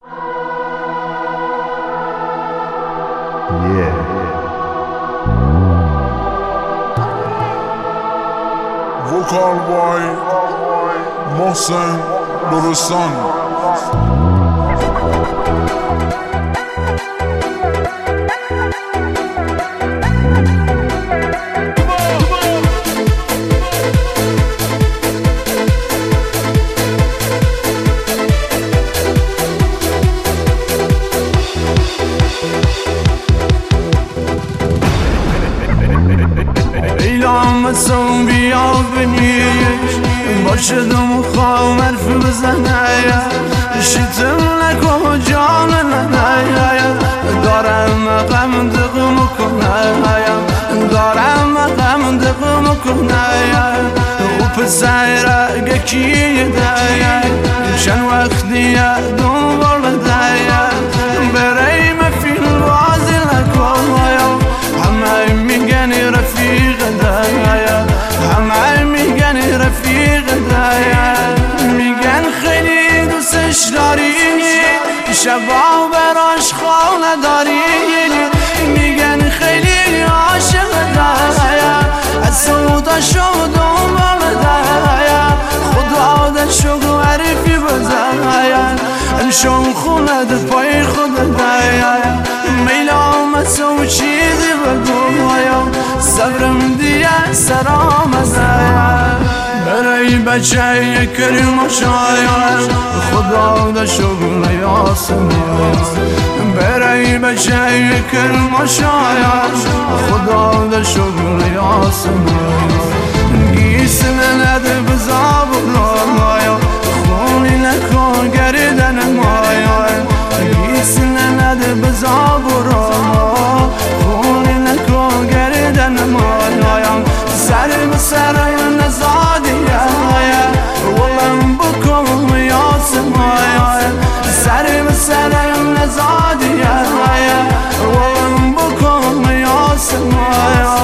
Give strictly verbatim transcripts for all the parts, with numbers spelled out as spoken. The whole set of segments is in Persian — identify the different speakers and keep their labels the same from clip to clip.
Speaker 1: Yeah.
Speaker 2: Vocal by Mohsen Lorsan.
Speaker 3: لامسم بیا بنیش باشدم و خوام حرف بزنه شتم نکن جان ننه دارم غم دقم کنه دارم غم دقم کنه و پسر گکی ده چند وقتی دنبال ده برای مفیل بازی نکن همه میگن رفیق دایا همه میگن رفیق دایا میگن خیلی دوستش داری شبا براش خانه داری میگن خیلی عاشق دایا از سودا شد دنبال دایا خدا دشو عرفی بزایا امشون خونه در پای خود دایا میلام سو چیزی بگویم صبرم دیگه سرام ازایا برای بچه کریم و شاید خدا دا شغل یاسمین برای بچه کریم و شاید خدا دا شغل یاسمین گیسن نده بزاب مایا خونی نکن گردن مایا گیسن نده بزاب خونی نکن گردن مایا سر بسر نزادیه ولم بکن یاسمایا سر بسر نزادیه ولم بکن یاسمایا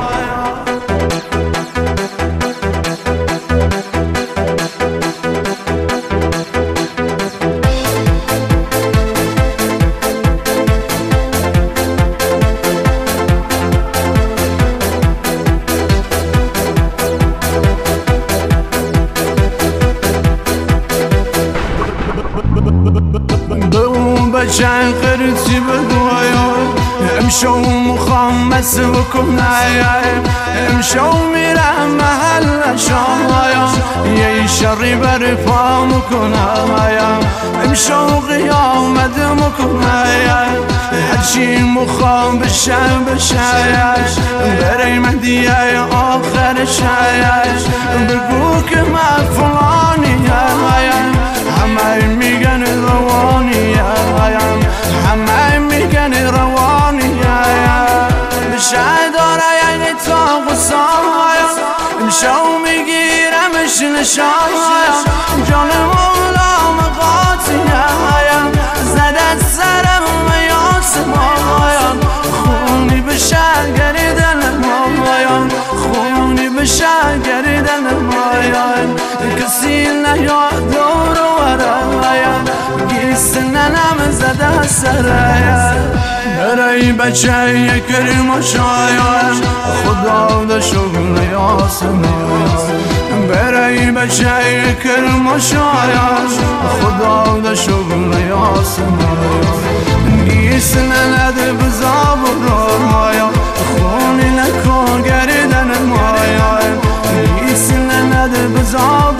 Speaker 3: بچه قرصی بگویم امشو مخوام بس بکنم امشو میرم محل شایم یه شری بر پا مکنم امشو قیامت مکنم هرچی مخوام بشه بشه برای مهدیه آخر شایش بگو که من فلانی همه میگن روانی همه میگن روانی بشه داره یعنی تا غصایا امشو میگیرمش نشایا جان مولا مقاطیه زدت سرم یاسمایا خونی بشه گریدن مایا خونی بشه گریدن مایا کسی نیاد دور ورایا گیسن نم زده سرایا برای بچه کریم و شاید خدا دا شغل یاسمایا برای بچه کریم و شاید خدا دا شغل یاسمایا گیسن نده بزاب مایا خونی نکن گردن مایا گیسن نده بزاب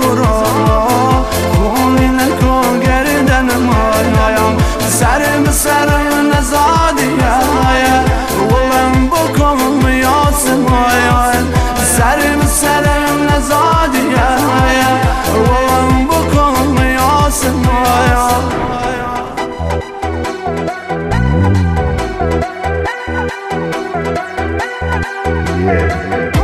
Speaker 3: خونی نکن گردن مایا سر بسر نزادیه ولم بکن یاسمایا سر بسر نزادیه ولم بکن یاسمایا
Speaker 1: Yeah.